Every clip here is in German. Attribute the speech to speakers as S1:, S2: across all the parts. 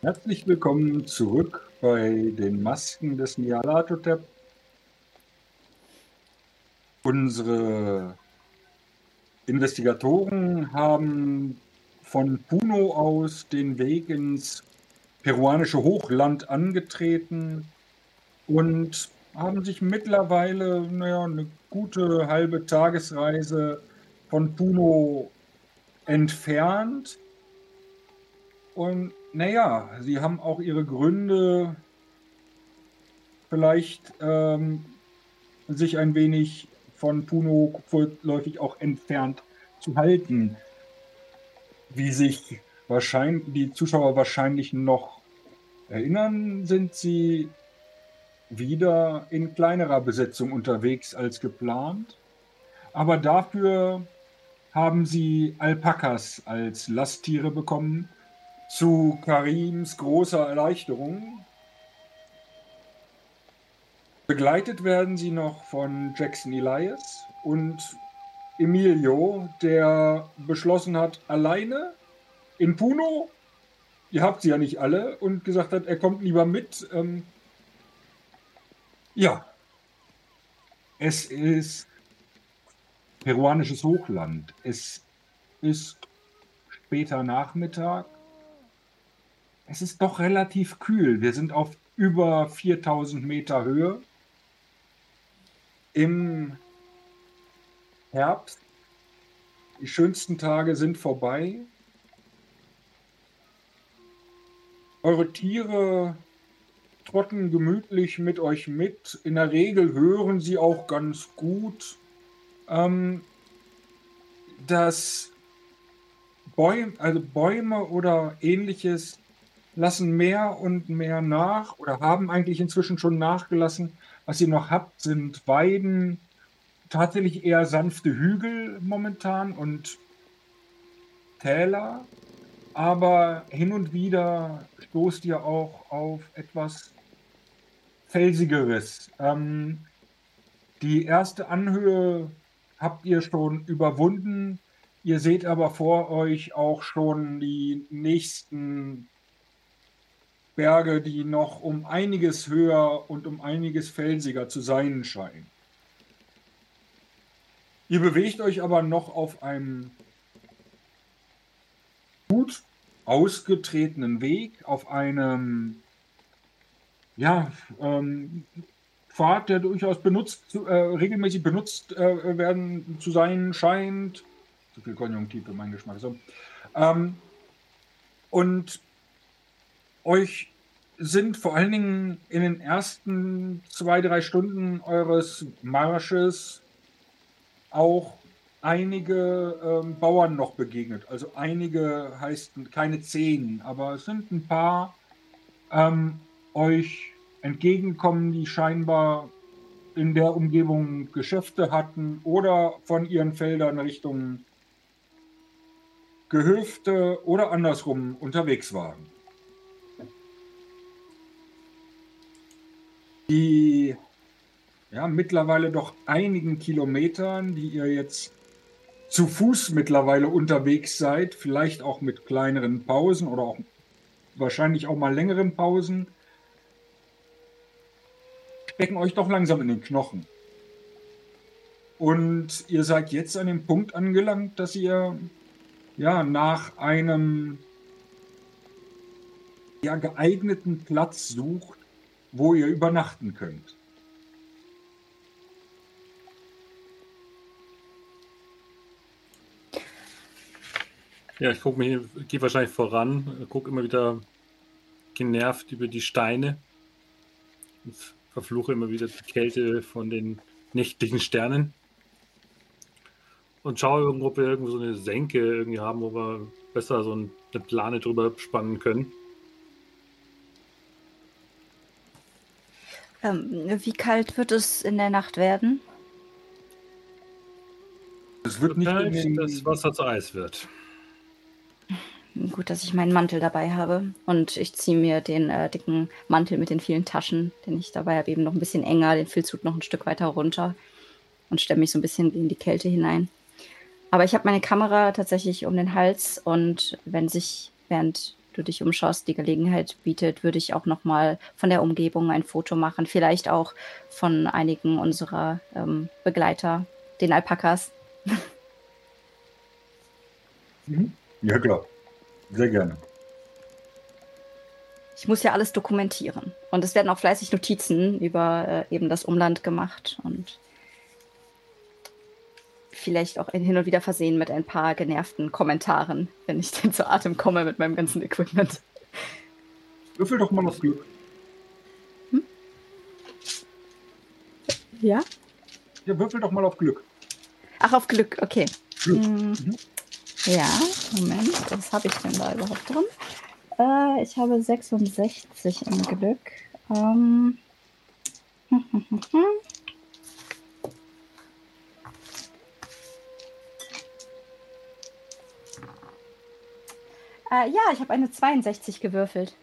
S1: Herzlich willkommen zurück bei den Masken des Nyarlathotep. Unsere Investigatoren haben von Puno aus den Weg ins peruanische Hochland angetreten und haben sich mittlerweile, eine gute halbe Tagesreise von Puno entfernt. Und sie haben auch ihre Gründe, vielleicht sich ein wenig von Puno vorläufig auch entfernt zu halten, wie sich die Zuschauer wahrscheinlich noch erinnern, sind sie wieder in kleinerer Besetzung unterwegs als geplant. Aber dafür haben sie Alpakas als Lasttiere bekommen, zu Karims großer Erleichterung. Begleitet werden sie noch von Jackson Elias und Emilio, der beschlossen hat, alleine in Puno, ihr habt sie ja nicht alle, und gesagt hat, er kommt lieber mit. Es ist peruanisches Hochland. Es ist später Nachmittag. Es ist doch relativ kühl. Wir sind auf über 4000 Meter Höhe. Im Herbst. Die schönsten Tage sind vorbei. Eure Tiere trotten gemütlich mit euch mit. In der Regel hören sie auch ganz gut. Dass Bäume oder ähnliches lassen mehr und mehr nach oder haben eigentlich inzwischen schon nachgelassen. Was ihr noch habt, sind Weiden, tatsächlich eher sanfte Hügel momentan und Täler. Aber hin und wieder stoßt ihr auch auf etwas Felsigeres. Die erste Anhöhe habt ihr schon überwunden. Ihr seht aber vor euch auch schon die nächsten Berge, die noch um einiges höher und um einiges felsiger zu sein scheinen. Ihr bewegt euch aber noch auf einem gut ausgetretenen Weg, auf einem Pfad, der durchaus regelmäßig benutzt werden zu sein scheint. Zu viel Konjunktiv für meinen Geschmack. So. Und euch sind vor allen Dingen in den ersten 2-3 Stunden eures Marsches auch einige Bauern noch begegnet. Also einige heißt keine 10, aber es sind ein paar euch entgegenkommen, die scheinbar in der Umgebung Geschäfte hatten oder von ihren Feldern Richtung Gehöfte oder andersrum unterwegs waren. Die mittlerweile doch einigen Kilometern, die ihr jetzt zu Fuß mittlerweile unterwegs seid, vielleicht auch mit kleineren Pausen oder auch wahrscheinlich auch mal längeren Pausen, stecken euch doch langsam in den Knochen. Und ihr seid jetzt an dem Punkt angelangt, dass ihr nach einem geeigneten Platz sucht, wo ihr übernachten könnt.
S2: Ja, ich gehe wahrscheinlich voran, gucke immer wieder genervt über die Steine und verfluche immer wieder die Kälte von den nächtlichen Sternen und schaue irgendwo, ob wir irgendwo so eine Senke irgendwie haben, wo wir besser so eine Plane drüber spannen können.
S3: Wie kalt wird es in der Nacht werden?
S2: Es wird nicht, das Wasser zu Eis wird.
S3: Gut, dass ich meinen Mantel dabei habe. Und ich ziehe mir den dicken Mantel mit den vielen Taschen, den ich dabei habe, eben noch ein bisschen enger, den Filzhut noch ein Stück weiter runter und stemme mich so ein bisschen in die Kälte hinein. Aber ich habe meine Kamera tatsächlich um den Hals und wenn sich während du dich umschaust, die Gelegenheit bietet, würde ich auch nochmal von der Umgebung ein Foto machen. Vielleicht auch von einigen unserer Begleiter, den Alpakas.
S1: Ja, klar. Sehr gerne.
S3: Ich muss ja alles dokumentieren. Und es werden auch fleißig Notizen über eben das Umland gemacht und vielleicht auch hin und wieder versehen mit ein paar genervten Kommentaren, wenn ich denn zu Atem komme mit meinem ganzen Equipment.
S1: Würfel doch mal auf Glück.
S3: Ja?
S1: Ja, würfel doch mal auf Glück.
S3: Ach, auf Glück, okay.
S1: Glück.
S3: Ja, Moment, was habe ich denn da überhaupt drin? Ich habe 66 im Glück. Ja, ich habe eine 62 gewürfelt.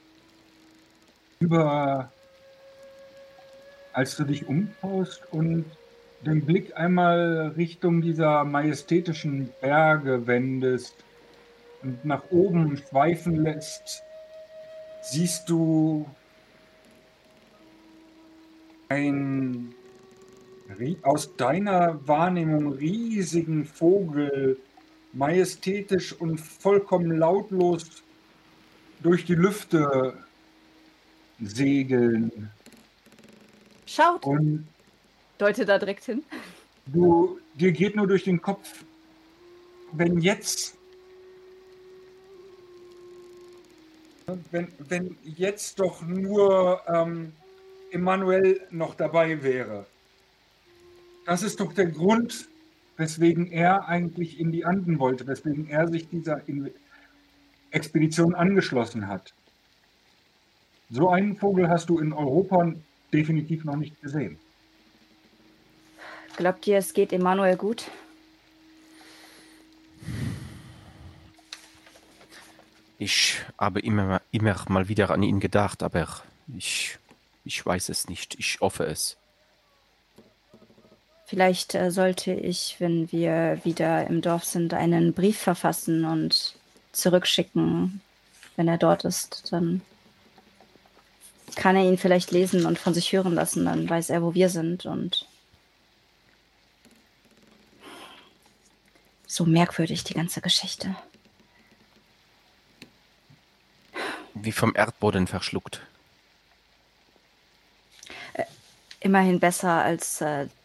S1: Als du dich umschaust und den Blick einmal Richtung dieser majestätischen Berge wendest und nach oben schweifen lässt, siehst du einen aus deiner Wahrnehmung riesigen Vogel majestätisch und vollkommen lautlos durch die Lüfte segeln.
S3: Schaut!
S1: Und
S3: Deute da direkt hin.
S1: dir geht nur durch den Kopf, wenn jetzt doch nur Emanuel noch dabei wäre. Das ist doch der Grund, weswegen er eigentlich in die Anden wollte, weswegen er sich dieser Expedition angeschlossen hat. So einen Vogel hast du in Europa definitiv noch nicht gesehen.
S3: Glaubt ihr, es geht Emanuel gut?
S4: Ich habe immer mal wieder an ihn gedacht, aber ich weiß es nicht. Ich hoffe es.
S3: Vielleicht sollte ich, wenn wir wieder im Dorf sind, einen Brief verfassen und zurückschicken. Wenn er dort ist, dann kann er ihn vielleicht lesen und von sich hören lassen. Dann weiß er, wo wir sind. Und so merkwürdig, die ganze Geschichte.
S4: Wie vom Erdboden verschluckt.
S3: Immerhin besser als...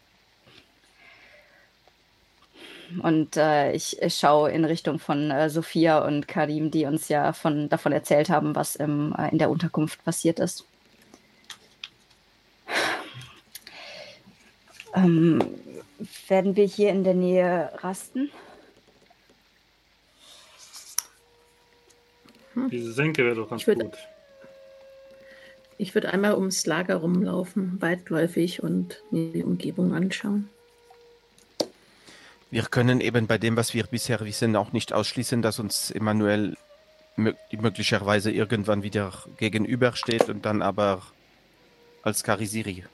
S3: ich schaue in Richtung von Sophia und Karim, die uns ja davon erzählt haben, was in der Unterkunft passiert ist. Werden wir hier in der Nähe rasten?
S2: Diese Senke wäre doch ganz gut.
S5: Ich würde einmal ums Lager rumlaufen, weitläufig und mir die Umgebung anschauen.
S4: Wir können eben bei dem, was wir bisher wissen, auch nicht ausschließen, dass uns Emanuel möglicherweise irgendwann wieder gegenübersteht und dann aber als Karisiri.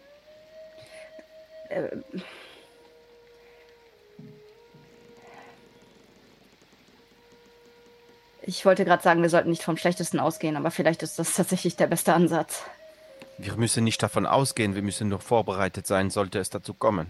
S3: Ich wollte gerade sagen, wir sollten nicht vom Schlechtesten ausgehen, aber vielleicht ist das tatsächlich der beste Ansatz.
S4: Wir müssen nicht davon ausgehen, wir müssen nur vorbereitet sein, sollte es dazu kommen.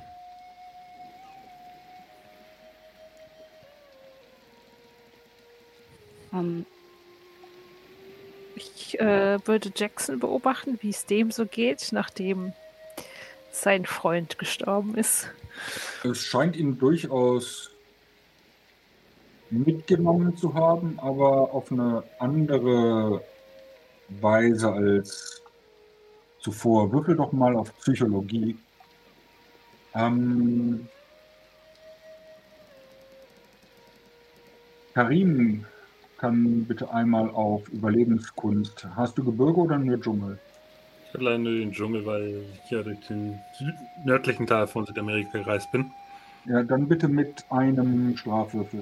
S6: Ich würde Jackson beobachten, wie es dem so geht, nachdem sein Freund gestorben ist.
S1: Es scheint ihn durchaus mitgenommen zu haben, aber auf eine andere Weise als zuvor. Würfel doch mal auf Psychologie. Karim kann bitte einmal auf Überlebenskunst. Hast du Gebirge oder nur Dschungel?
S2: Ich habe leider nur den Dschungel, weil ich ja durch den nördlichen Teil von Südamerika gereist bin.
S1: Ja, dann bitte mit einem Strafwürfel.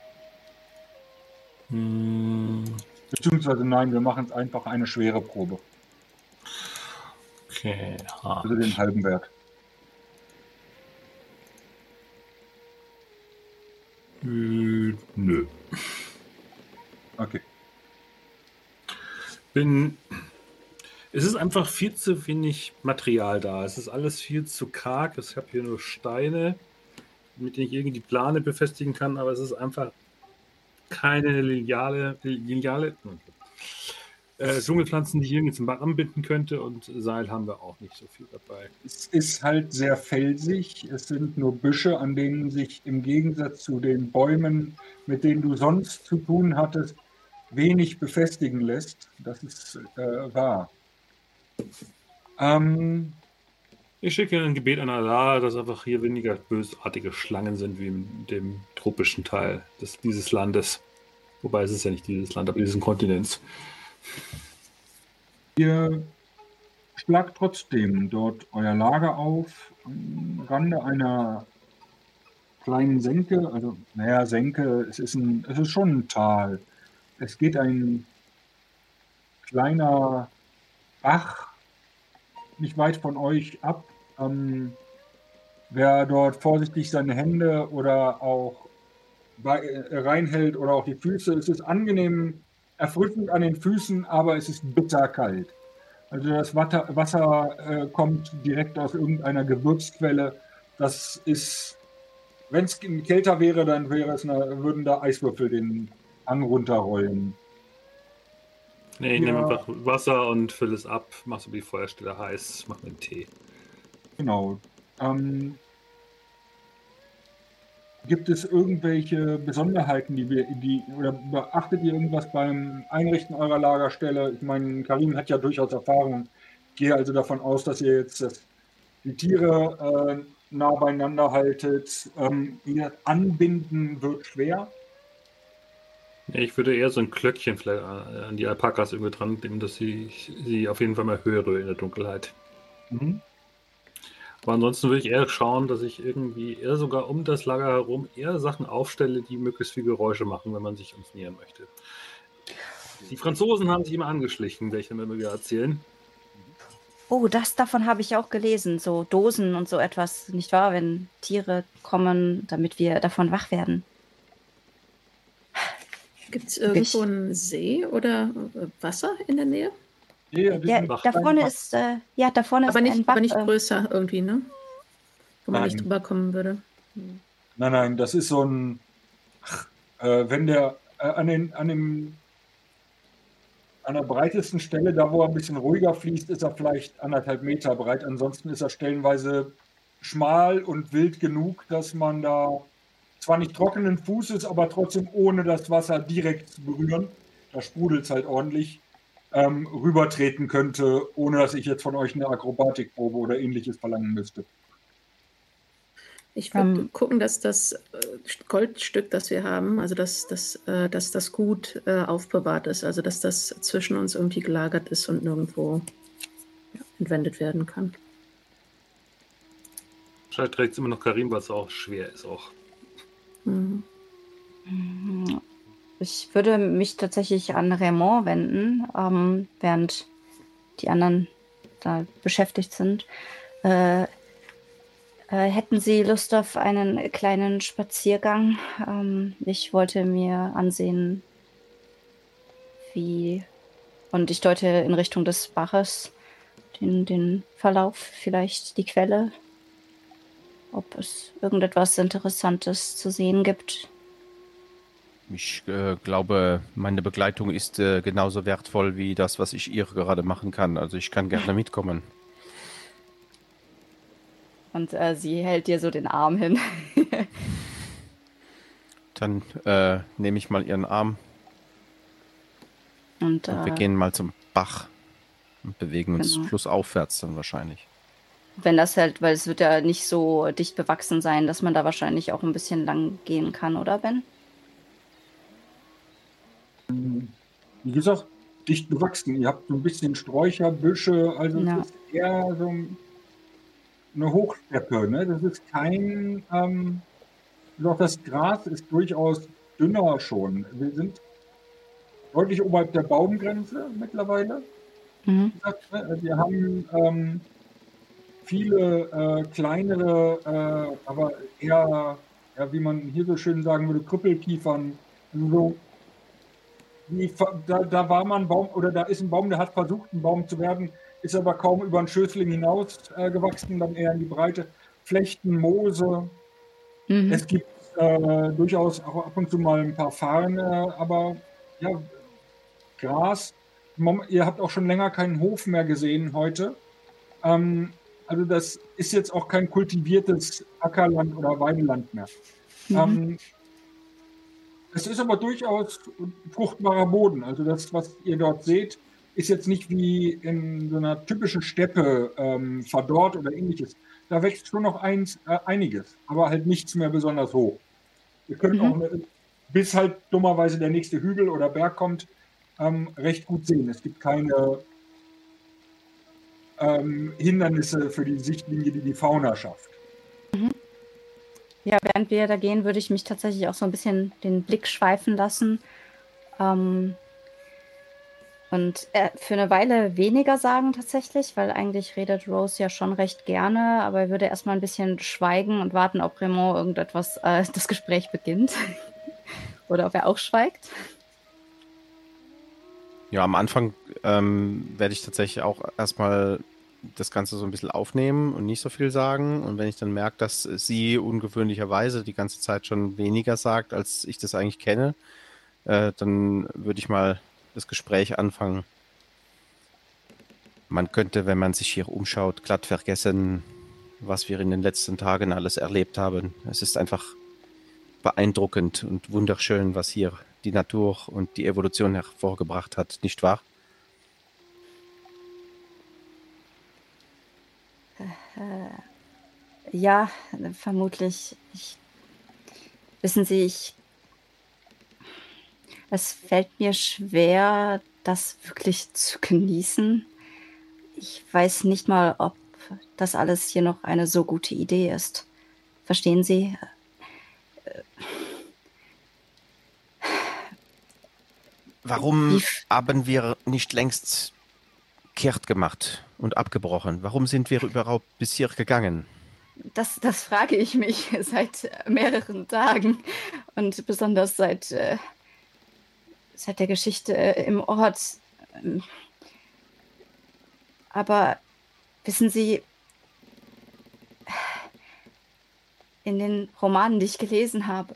S1: Beziehungsweise nein, wir machen es einfach eine schwere Probe.
S2: Okay, hart.
S1: Also den halben Wert.
S2: Nö.
S1: Okay.
S2: Es ist einfach viel zu wenig Material da. Es ist alles viel zu karg. Ich habe hier nur Steine, mit denen ich irgendwie die Plane befestigen kann, aber es ist einfach keine Dschungelpflanzen, die ich irgendwie zum Bach anbinden könnte, und Seil haben wir auch nicht so viel dabei.
S1: Es ist halt sehr felsig. Es sind nur Büsche, an denen sich im Gegensatz zu den Bäumen, mit denen du sonst zu tun hattest, wenig befestigen lässt. Das ist wahr.
S2: Ich schicke ein Gebet an Allah, dass einfach hier weniger bösartige Schlangen sind wie in dem tropischen Teil dieses Landes. Wobei es ist ja nicht dieses Land, aber diesen Kontinents.
S1: Ihr schlagt trotzdem dort euer Lager auf, am Rande einer kleinen Senke. Also, naja, Senke, es ist schon ein Tal. Es geht ein kleiner Bach nicht weit von euch ab. Wer dort vorsichtig seine Hände oder auch reinhält oder auch die Füße, es ist angenehm erfrischend an den Füßen, aber es ist bitterkalt. Also das Wasser kommt direkt aus irgendeiner Gewürzquelle. Das ist, wenn es kälter wäre, dann würden da Eiswürfel den Hang runterrollen.
S2: Nee, ich nehme einfach Wasser und fülle es ab, mach so die Feuerstelle heiß, mach mir einen Tee.
S1: Genau. Gibt es irgendwelche Besonderheiten, oder beachtet ihr irgendwas beim Einrichten eurer Lagerstelle? Ich meine, Karim hat ja durchaus Erfahrung. Ich gehe also davon aus, dass ihr jetzt die Tiere nah beieinander haltet. Ihr Anbinden wird schwer.
S2: Nee, ich würde eher so ein Glöckchen vielleicht an die Alpakas irgendwie dran nehmen, dass sie auf jeden Fall mal höre in der Dunkelheit.
S1: Mhm.
S2: Aber ansonsten würde ich eher schauen, dass ich irgendwie eher sogar um das Lager herum eher Sachen aufstelle, die möglichst viel Geräusche machen, wenn man sich uns nähern möchte. Die Franzosen haben sich immer angeschlichen, werde ich dann immer wieder erzählen.
S3: Oh, davon habe ich auch gelesen. So Dosen und so etwas, nicht wahr? Wenn Tiere kommen, damit wir davon wach werden.
S5: Gibt es irgendwo einen See oder Wasser in der Nähe?
S3: Ja, da vorne ist, aber
S5: nicht,
S3: ein Bach.
S5: Aber nicht größer irgendwie, ne? Wo man nicht drüber kommen würde.
S1: Nein, das ist so ein, wenn der an der breitesten Stelle, da wo er ein bisschen ruhiger fließt, ist er vielleicht 1,5 Meter breit. Ansonsten ist er stellenweise schmal und wild genug, dass man da zwar nicht trockenen Fußes, aber trotzdem ohne das Wasser direkt zu berühren, da sprudelt es halt ordentlich, rübertreten könnte, ohne dass ich jetzt von euch eine Akrobatikprobe oder ähnliches verlangen müsste.
S5: Ich würde gucken, dass das Goldstück, das wir haben, also dass das gut aufbewahrt ist, also dass das zwischen uns irgendwie gelagert ist und nirgendwo entwendet werden kann.
S2: Wahrscheinlich trägt es immer noch Karim, weil es auch schwer ist auch.
S5: Mhm.
S3: Ich würde mich tatsächlich an Raymond wenden, während die anderen da beschäftigt sind. Hätten Sie Lust auf einen kleinen Spaziergang? Ich wollte mir ansehen, und ich deute in Richtung des Baches den Verlauf, vielleicht die Quelle, ob es irgendetwas Interessantes zu sehen gibt.
S4: Ich glaube, meine Begleitung ist genauso wertvoll wie das, was ich ihr gerade machen kann. Also ich kann gerne mitkommen.
S3: Und sie hält dir so den Arm hin.
S4: Dann nehme ich mal ihren Arm und wir gehen mal zum Bach und bewegen uns flussaufwärts dann wahrscheinlich.
S3: Wenn das halt, weil es wird ja nicht so dicht bewachsen sein, dass man da wahrscheinlich auch ein bisschen lang gehen kann, oder Ben?
S1: Wie gesagt, dicht bewachsen. Ihr habt so ein bisschen Sträucher, Büsche, also es ist eher so eine Hochsteppe. Ne? Das ist kein, doch das Gras ist durchaus dünner schon. Wir sind deutlich oberhalb der Baumgrenze mittlerweile.
S3: Mhm.
S1: Wir haben viele kleinere, aber eher, wie man hier so schön sagen würde, Krüppelkiefern. So Da war mal ein Baum, oder da ist ein Baum, der hat versucht, ein Baum zu werden, ist aber kaum über einen Schößling hinaus gewachsen, dann eher in die Breite. Flechten, Moose. Es gibt durchaus auch ab und zu mal ein paar Farne, aber ja, Gras. Ihr habt auch schon länger keinen Hof mehr gesehen heute. Also das ist jetzt auch kein kultiviertes Ackerland oder Weideland mehr. Es ist aber durchaus fruchtbarer Boden. Also das, was ihr dort seht, ist jetzt nicht wie in so einer typischen Steppe verdorrt oder ähnliches. Da wächst schon noch einiges, aber halt nichts mehr besonders hoch. Ihr könnt auch, bis halt dummerweise der nächste Hügel oder Berg kommt, recht gut sehen. Es gibt keine Hindernisse für die Sichtlinie, die die Fauna schafft.
S3: Ja, während wir da gehen, würde ich mich tatsächlich auch so ein bisschen den Blick schweifen lassen. Und für eine Weile weniger sagen tatsächlich, weil eigentlich redet Rose ja schon recht gerne, aber er würde erstmal ein bisschen schweigen und warten, ob Raymond irgendetwas das Gespräch beginnt. Oder ob er auch schweigt.
S4: Ja, am Anfang werde ich tatsächlich auch erstmal das Ganze so ein bisschen aufnehmen und nicht so viel sagen. Und wenn ich dann merke, dass sie ungewöhnlicherweise die ganze Zeit schon weniger sagt, als ich das eigentlich kenne, dann würde ich mal das Gespräch anfangen. Man könnte, wenn man sich hier umschaut, glatt vergessen, was wir in den letzten Tagen alles erlebt haben. Es ist einfach beeindruckend und wunderschön, was hier die Natur und die Evolution hervorgebracht hat, nicht wahr?
S3: Ja, vermutlich. Wissen Sie, es fällt mir schwer, das wirklich zu genießen. Ich weiß nicht mal, ob das alles hier noch eine so gute Idee ist. Verstehen Sie?
S4: Warum haben wir nicht längst kehrt gemacht und abgebrochen? Warum sind wir überhaupt bis hier gegangen?
S3: Das frage ich mich seit mehreren Tagen und besonders seit der Geschichte im Ort. Aber wissen Sie, in den Romanen, die ich gelesen habe,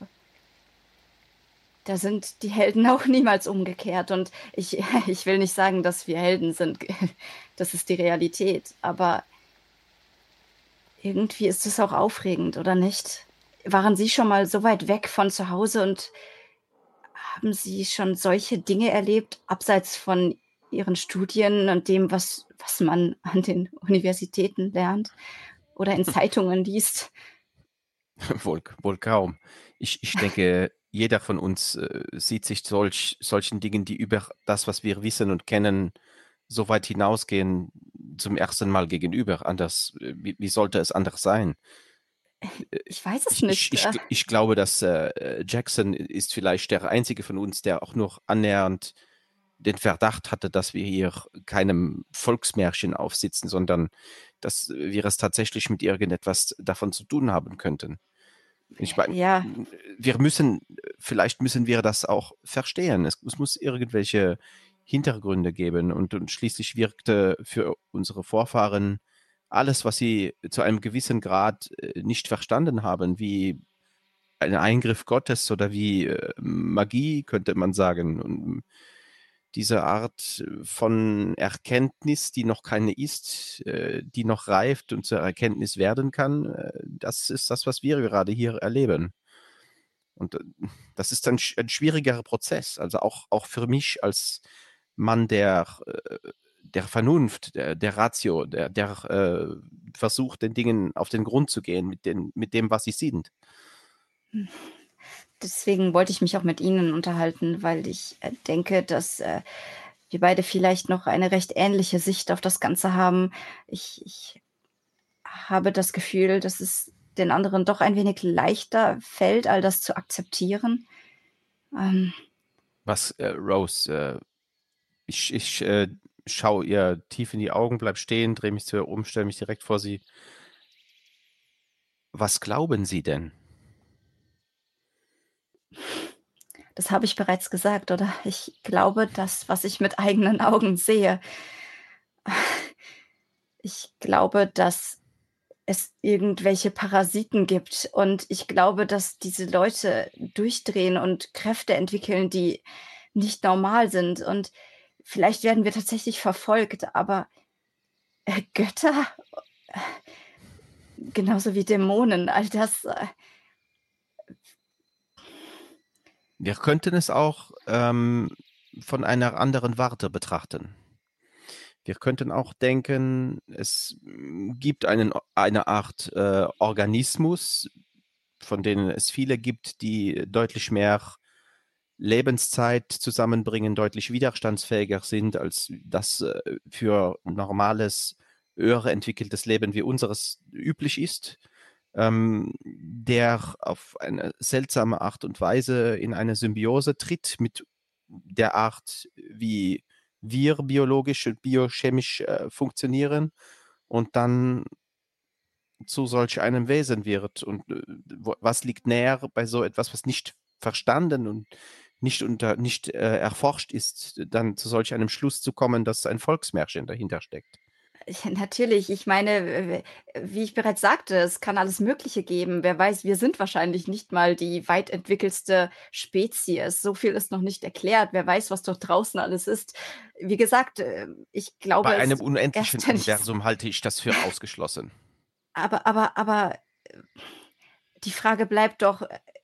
S3: da sind die Helden auch niemals umgekehrt. Und ich will nicht sagen, dass wir Helden sind. Das ist die Realität. Aber irgendwie ist es auch aufregend, oder nicht? Waren Sie schon mal so weit weg von zu Hause und haben Sie schon solche Dinge erlebt, abseits von Ihren Studien und dem, was man an den Universitäten lernt oder in Zeitungen liest?
S4: Wohl kaum. Ich denke, jeder von uns sieht sich solchen Dingen, die über das, was wir wissen und kennen, so weit hinausgehen, zum ersten Mal gegenüber. Anders, wie sollte es anders sein?
S3: Ich weiß es nicht.
S4: Ich glaube, dass Jackson ist vielleicht der einzige von uns, der auch nur annähernd den Verdacht hatte, dass wir hier keinem Volksmärchen aufsitzen, sondern dass wir es tatsächlich mit irgendetwas davon zu tun haben könnten. Ich meine,
S3: Ja,
S4: vielleicht müssen wir das auch verstehen. Es muss irgendwelche Hintergründe geben und schließlich wirkte für unsere Vorfahren alles, was sie zu einem gewissen Grad nicht verstanden haben, wie ein Eingriff Gottes oder wie Magie, könnte man sagen. Und diese Art von Erkenntnis, die noch keine ist, die noch reift und zur Erkenntnis werden kann, das ist das, was wir gerade hier erleben. Und das ist ein schwieriger Prozess. Also auch für mich als Mann der Vernunft, der Ratio, der versucht, den Dingen auf den Grund zu gehen mit dem, was sie sind.
S3: deswegen wollte ich mich auch mit Ihnen unterhalten, weil ich denke, dass wir beide vielleicht noch eine recht ähnliche Sicht auf das Ganze haben. Ich habe das Gefühl, dass es den anderen doch ein wenig leichter fällt, all das zu akzeptieren.
S4: Rose, ich schaue ihr tief in die Augen, bleib stehen, drehe mich zu ihr um, stelle mich direkt vor sie. Was glauben Sie denn?
S3: Das habe ich bereits gesagt, oder? Ich glaube das, was ich mit eigenen Augen sehe. Ich glaube, dass es irgendwelche Parasiten gibt und ich glaube, dass diese Leute durchdrehen und Kräfte entwickeln, die nicht normal sind und vielleicht werden wir tatsächlich verfolgt, aber Götter, genauso wie Dämonen, all das,
S4: Wir könnten es auch von einer anderen Warte betrachten. Wir könnten auch denken, es gibt eine Art Organismus, von denen es viele gibt, die deutlich mehr Lebenszeit zusammenbringen, deutlich widerstandsfähiger sind, als das für normales, höher entwickeltes Leben wie unseres üblich ist, der auf eine seltsame Art und Weise in eine Symbiose tritt mit der Art, wie wir biologisch und biochemisch funktionieren und dann zu solch einem Wesen wird. Und was liegt näher bei so etwas, was nicht verstanden und nicht erforscht ist, dann zu solch einem Schluss zu kommen, dass ein Volksmärchen dahinter steckt.
S3: ja, natürlich, ich meine, wie ich bereits sagte, es kann alles Mögliche geben. Wer weiß, wir sind wahrscheinlich nicht mal die weit entwickelste Spezies. So viel ist noch nicht erklärt. Wer weiß, was dort draußen alles ist. Wie gesagt, ich glaube
S4: Bei einem
S3: es
S4: unendlichen
S3: erst, wenn ich's
S4: Universum halte ich das für ausgeschlossen.
S3: aber die Frage bleibt doch,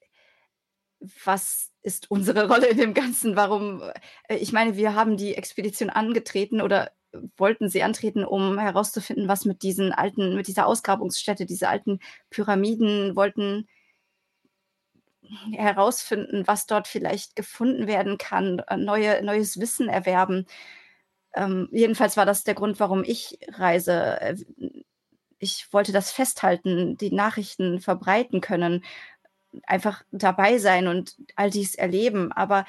S3: was ist unsere Rolle in dem Ganzen? Warum ich meine, wir haben die Expedition angetreten oder wollten sie antreten, um herauszufinden, was mit dieser Ausgrabungsstätte, diese alten Pyramiden, wollten herausfinden, was dort vielleicht gefunden werden kann, neues Wissen erwerben. Jedenfalls war das der Grund, warum ich reise. Ich wollte das festhalten, die Nachrichten verbreiten können, einfach dabei sein und all dies erleben. Aber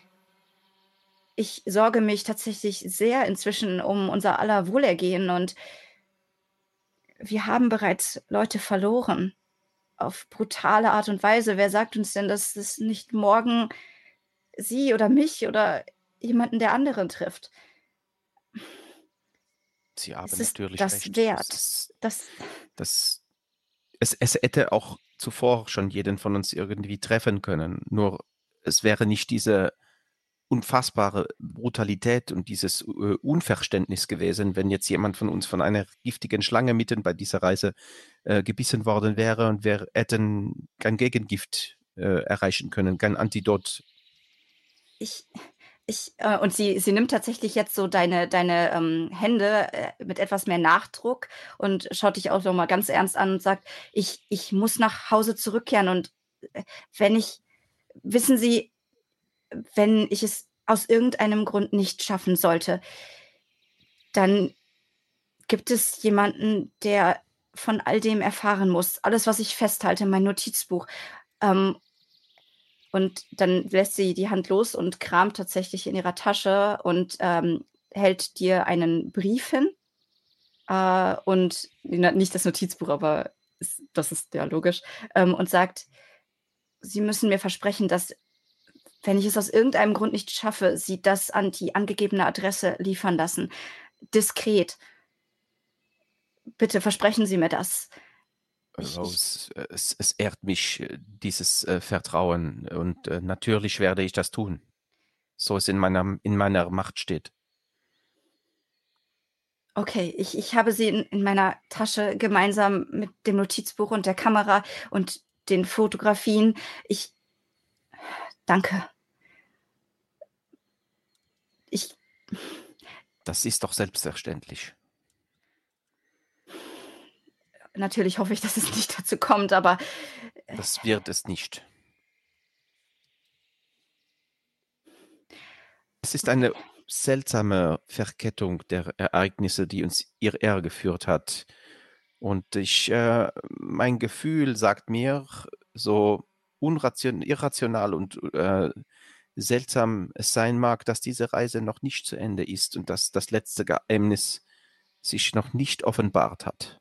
S3: ich sorge mich tatsächlich sehr inzwischen um unser aller Wohlergehen und wir haben bereits Leute verloren auf brutale Art und Weise. Wer sagt uns denn, dass es nicht morgen sie oder mich oder jemanden der anderen trifft?
S4: Sie
S3: Es
S4: haben
S3: ist
S4: natürlich
S3: das
S4: recht.
S3: wert.
S4: Es hätte auch zuvor schon jeden von uns irgendwie treffen können. Nur es wäre nicht diese unfassbare Brutalität und dieses Unverständnis gewesen, wenn jetzt jemand von uns von einer giftigen Schlange mitten bei dieser Reise gebissen worden wäre und wir hätten kein Gegengift erreichen können, kein Antidot.
S3: Ich und sie nimmt tatsächlich jetzt so deine Hände, mit etwas mehr Nachdruck und schaut dich auch noch mal ganz ernst an und sagt: „Ich muss nach Hause zurückkehren und, wenn ich wissen Sie, wenn ich es aus irgendeinem Grund nicht schaffen sollte, dann gibt es jemanden, der von all dem erfahren muss. Alles, was ich festhalte, mein Notizbuch.“ Ähm, Und dann lässt sie die Hand los und kramt tatsächlich in ihrer Tasche und, hält dir einen Brief hin, und nicht das Notizbuch, aber das ist ja logisch, und sagt: „Sie müssen mir versprechen, dass, wenn ich es aus irgendeinem Grund nicht schaffe, Sie das an die angegebene Adresse liefern lassen. Diskret. Bitte versprechen Sie mir das.“ Ich
S4: Rose, es ehrt mich, dieses Vertrauen und natürlich werde ich das tun, so es in meiner Macht steht.
S3: Okay, ich habe sie in meiner Tasche gemeinsam mit dem Notizbuch und der Kamera und den Fotografien. Ich danke. Ich
S4: Das ist doch selbstverständlich.
S3: natürlich hoffe ich, dass es nicht dazu kommt, aber
S4: Das wird es nicht. Es ist eine seltsame Verkettung der Ereignisse, die uns hierher geführt hat. Und mein Gefühl sagt mir, so irrational und seltsam es sein mag, dass diese Reise noch nicht zu Ende ist und dass das letzte Geheimnis sich noch nicht offenbart hat.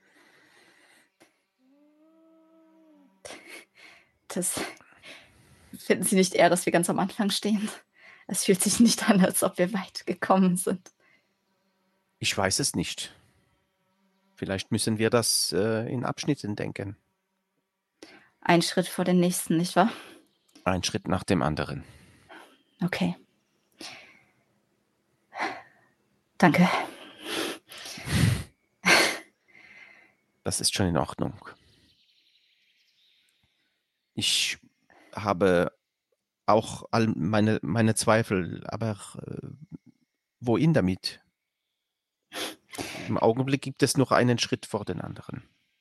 S3: das Finden Sie nicht eher, dass wir ganz am Anfang stehen? Es fühlt sich nicht an, als ob wir weit gekommen sind.
S4: Ich weiß es nicht. Vielleicht müssen wir das in Abschnitten denken.
S3: Ein Schritt vor den nächsten, nicht wahr?
S4: Ein Schritt nach dem anderen.
S3: Okay. Danke.
S4: Das ist schon in Ordnung. Ich habe auch all meine Zweifel, aber wohin damit? Im Augenblick gibt es noch einen Schritt vor den anderen.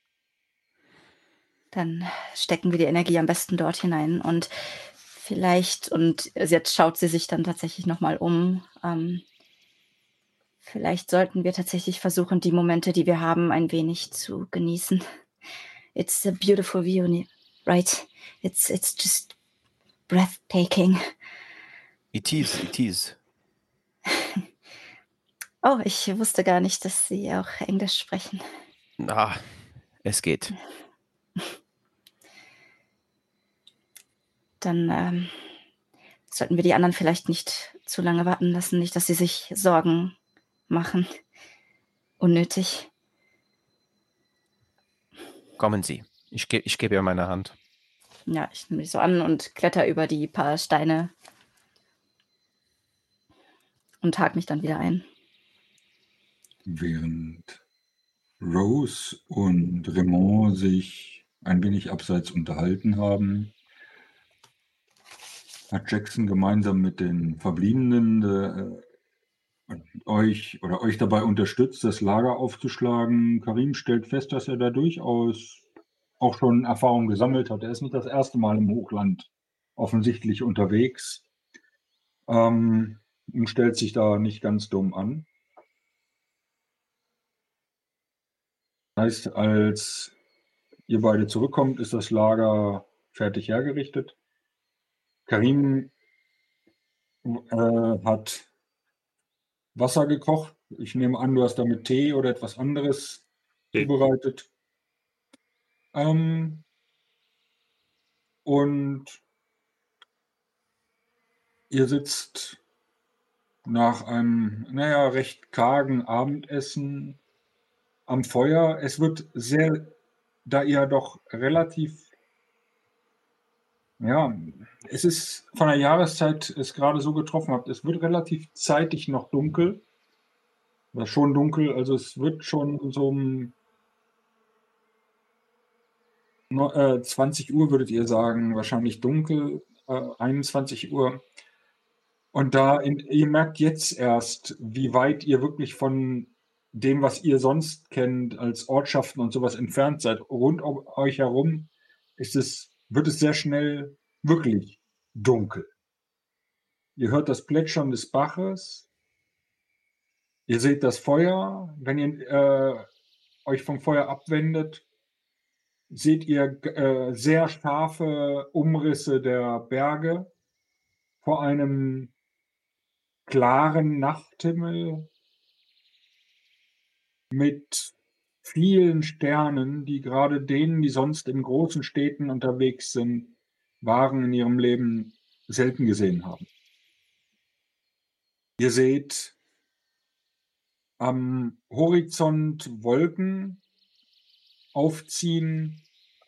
S3: Dann stecken wir die Energie am besten dort hinein und vielleicht, und jetzt schaut sie sich dann tatsächlich nochmal um, vielleicht sollten wir tatsächlich versuchen, die Momente, die wir haben, ein wenig zu genießen. It's a beautiful view, right? It's just breathtaking.
S4: It is.
S3: Oh, ich wusste gar nicht, dass Sie auch Englisch sprechen.
S4: Es geht.
S3: Dann sollten wir die anderen vielleicht nicht zu lange warten lassen, nicht, dass sie sich Sorgen machen. Unnötig.
S4: Kommen Sie. Ich gebe ihr meine Hand.
S3: Ja, ich nehme mich so an und kletter über die paar Steine und hake mich dann wieder ein.
S1: Während Rose und Raymond sich ein wenig abseits unterhalten haben, hat Jackson gemeinsam mit den Verbliebenen euch dabei unterstützt, das Lager aufzuschlagen. Karim stellt fest, dass er da durchaus auch schon Erfahrung gesammelt hat. Er ist nicht das erste Mal im Hochland offensichtlich unterwegs und stellt sich da nicht ganz dumm an. Das heißt, als ihr beide zurückkommt, ist das Lager fertig hergerichtet. Karim hat Wasser gekocht. Ich nehme an, du hast damit Tee oder etwas anderes zubereitet. Und ihr sitzt nach einem, recht kargen Abendessen am Feuer. Es wird da ihr doch relativ, es ist von der Jahreszeit, es gerade so getroffen habt, es wird relativ zeitig noch dunkel. Oder schon dunkel, also es wird schon so um 20 Uhr, würdet ihr sagen, wahrscheinlich dunkel, 21 Uhr. Und ihr merkt jetzt erst, wie weit ihr wirklich von dem, was ihr sonst kennt, als Ortschaften und sowas entfernt seid. Rund um euch herum wird es sehr schnell wirklich dunkel. Ihr hört das Plätschern des Baches. Ihr seht das Feuer. Wenn ihr euch vom Feuer abwendet, seht ihr sehr scharfe Umrisse der Berge vor einem klaren Nachthimmel mit vielen Sternen, die gerade denen, die sonst in großen Städten unterwegs sind, waren in ihrem Leben selten gesehen haben. Ihr seht am Horizont Wolken aufziehen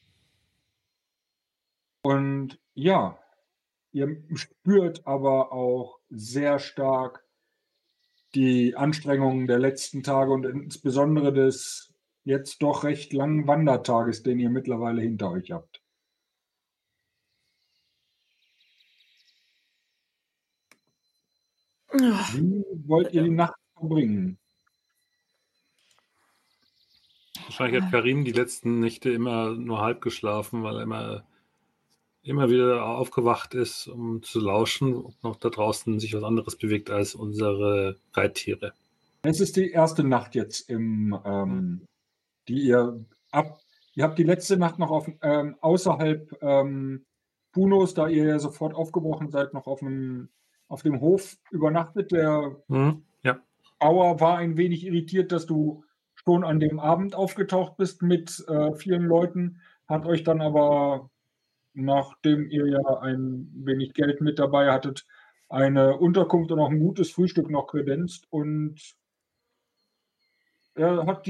S1: und ja, ihr spürt aber auch sehr stark die Anstrengungen der letzten Tage und insbesondere des jetzt doch recht langen Wandertages, den ihr mittlerweile hinter euch habt. Wie wollt ihr die Nacht verbringen?
S2: Wahrscheinlich hat Karim die letzten Nächte immer nur halb geschlafen, weil er immer wieder aufgewacht ist, um zu lauschen, ob noch da draußen sich was anderes bewegt als unsere Reittiere.
S1: Es ist die erste Nacht jetzt die ihr habt die letzte Nacht noch außerhalb Punos, da ihr ja sofort aufgebrochen seid, noch auf dem Hof übernachtet. Der Bauer war ein wenig irritiert, dass du schon an dem Abend aufgetaucht bist mit vielen Leuten, hat euch dann aber nachdem ihr ja ein wenig Geld mit dabei hattet, eine Unterkunft und auch ein gutes Frühstück noch kredenzt. Und er hat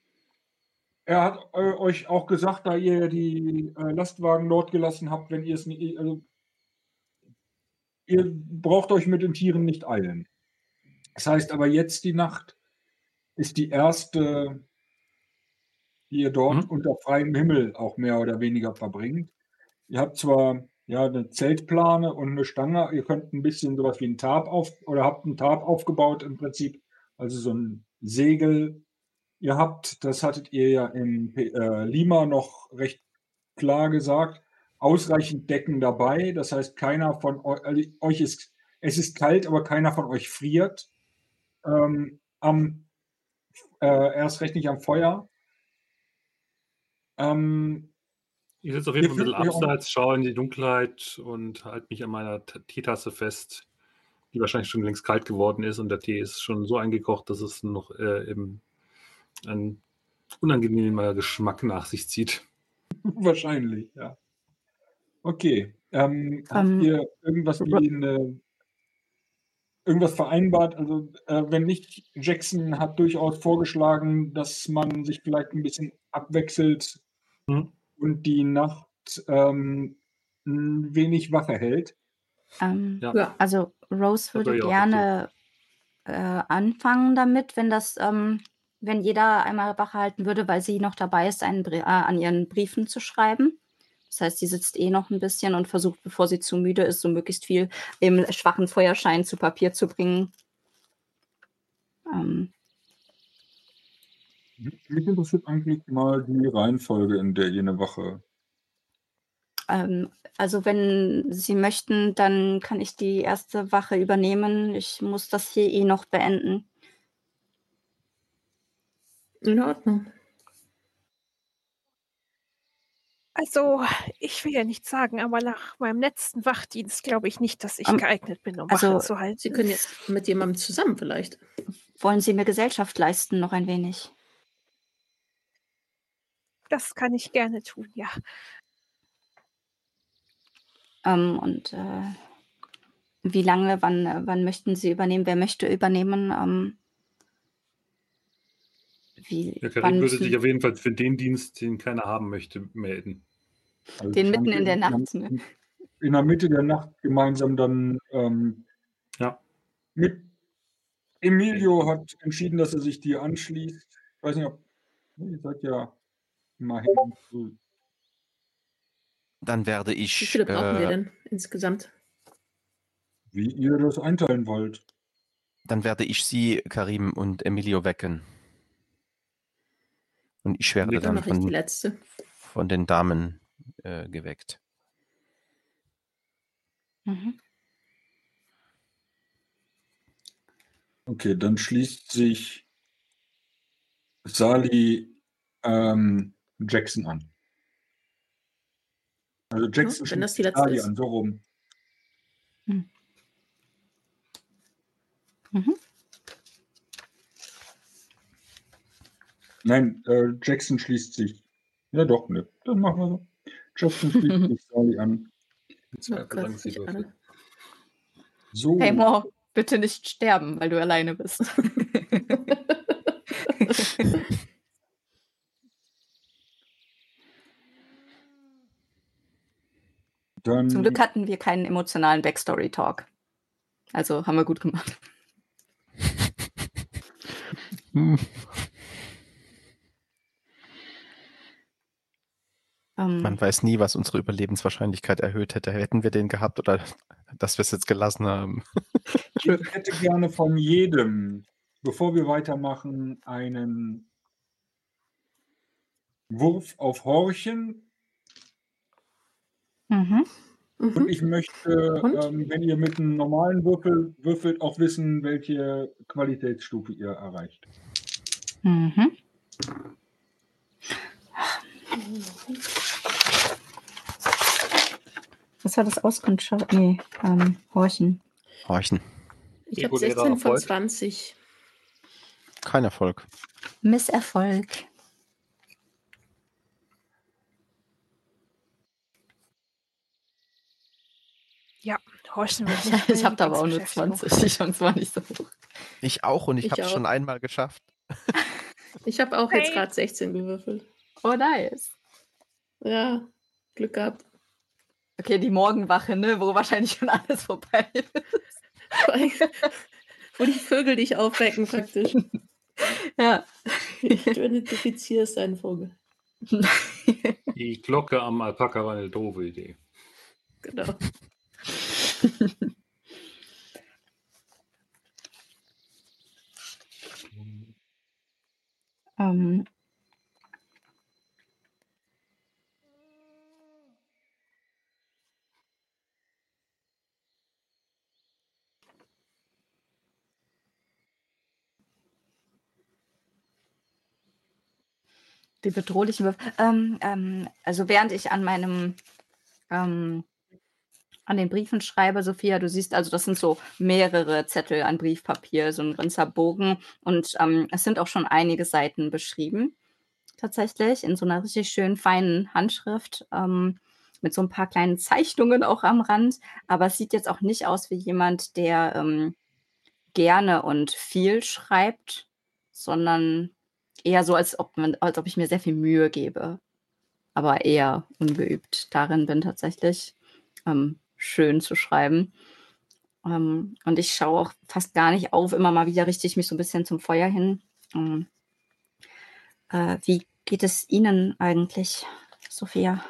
S1: euch auch gesagt, da ihr die Lastwagen dort gelassen habt, wenn ihr es nicht, also ihr braucht euch mit den Tieren nicht eilen. Das heißt aber jetzt die Nacht ist die erste, die ihr dort unter freiem Himmel auch mehr oder weniger verbringt. Ihr habt zwar ja eine Zeltplane und eine Stange, ihr könnt ein bisschen sowas wie ein Tarp habt ein Tarp aufgebaut im Prinzip, also so ein Segel. Ihr habt, das hattet ihr ja in Lima noch recht klar gesagt, ausreichend Decken dabei. Das heißt, keiner von euch es ist kalt, aber keiner von euch friert. Erst recht nicht am Feuer.
S2: Ich sitze auf jeden Fall ein bisschen abseits, schaue in die Dunkelheit und halte mich an meiner Teetasse fest, die wahrscheinlich schon längst kalt geworden ist und der Tee ist schon so eingekocht, dass es noch eben ein unangenehmer Geschmack nach sich zieht.
S1: Wahrscheinlich, ja. Okay. Habt ihr irgendwas vereinbart? Also, wenn nicht, Jackson hat durchaus vorgeschlagen, dass man sich vielleicht ein bisschen abwechselt und die Nacht ein wenig Wache hält.
S3: Ja. Also Rose würde gerne anfangen damit, wenn jeder einmal Wache halten würde, weil sie noch dabei ist, an ihren Briefen zu schreiben. Das heißt, sie sitzt noch ein bisschen und versucht, bevor sie zu müde ist, so möglichst viel im schwachen Feuerschein zu Papier zu bringen.
S1: Mich interessiert eigentlich mal die Reihenfolge, in der ihr eine Wache.
S3: Also wenn Sie möchten, dann kann ich die erste Wache übernehmen. Ich muss das hier noch beenden.
S5: In Ordnung.
S6: Also, ich will ja nichts sagen, aber nach meinem letzten Wachdienst glaube ich nicht, dass ich geeignet bin, um Wache zu halten.
S5: Sie können jetzt mit jemandem zusammen vielleicht.
S3: Wollen Sie mir Gesellschaft leisten, noch ein wenig?
S6: Das kann ich gerne tun, ja.
S3: Wie lange, wann möchten Sie übernehmen? Wer möchte übernehmen?
S2: Karin würde sich auf jeden Fall für den Dienst, den keiner haben möchte, melden.
S1: Also
S3: den mitten in der Nacht.
S1: In der Mitte der Nacht gemeinsam dann mit Emilio hat entschieden, dass er sich dir anschließt. Ich weiß nicht, ihr seid ja immerhin.
S4: Dann werde ich.
S5: Wie viele brauchen wir denn insgesamt?
S1: Wie ihr das einteilen wollt.
S4: Dann werde ich Sie, Karim und Emilio wecken. Und ich werde dann von den Damen geweckt.
S3: Mhm.
S1: Okay, dann schließt sich Sally Jackson an. Also Jackson schließt sich Sally an, so rum.
S3: Mhm.
S1: Nein, Jackson schließt sich. Ja doch, ne. Dann machen wir so. Jackson schließt sich Sally an.
S3: So. Hey Mo, bitte nicht sterben, weil du alleine bist. Zum Glück hatten wir keinen emotionalen Backstory-Talk. Also haben wir gut gemacht.
S4: Man weiß nie, was unsere Überlebenswahrscheinlichkeit erhöht hätte. Hätten wir den gehabt oder dass wir es jetzt gelassen haben.
S1: Ich hätte gerne von jedem, bevor wir weitermachen, einen Wurf auf Horchen. Und ich möchte, wenn ihr mit einem normalen Würfel würfelt, auch wissen, welche Qualitätsstufe ihr erreicht.
S3: Was war das Auskunft? Nee, Horchen.
S4: Horchen.
S5: Ich habe 16 von 20.
S4: Kein Erfolg.
S3: Misserfolg.
S6: Ja, horchen wir nicht.
S3: Ich habe da aber auch nur 20. Die Chance war nicht so hoch.
S4: Ich auch und ich
S5: Ich
S4: habe es
S5: auch.
S4: schon einmal geschafft.
S5: Ich habe auch jetzt
S6: Hey.
S5: gerade 16 gewürfelt.
S3: Oh, nice.
S5: Ja, Glück gehabt.
S3: Okay, die Morgenwache, ne, wo wahrscheinlich schon alles vorbei ist.
S5: Wo die Vögel dich aufwecken praktisch.
S3: Ja.
S5: Du identifizierst einen Vogel.
S2: Die Glocke am Alpaka war eine doofe Idee.
S5: Genau.
S3: ähm, die bedrohlichen Würfel. Also während ich an meinem an den Briefen schreibe, Sophia, du siehst also, das sind so mehrere Zettel an Briefpapier, so ein ganzer Bogen und es sind auch schon einige Seiten beschrieben, tatsächlich, in so einer richtig schönen, feinen Handschrift, mit so ein paar kleinen Zeichnungen auch am Rand, aber es sieht jetzt auch nicht aus wie jemand, der gerne und viel schreibt, sondern eher so, als ob ich mir sehr viel Mühe gebe, aber eher ungeübt darin bin, tatsächlich schön zu schreiben. Und ich schaue auch fast gar nicht auf, immer mal wieder richte ich mich so ein bisschen zum Feuer hin. Wie geht es Ihnen eigentlich, Sophia?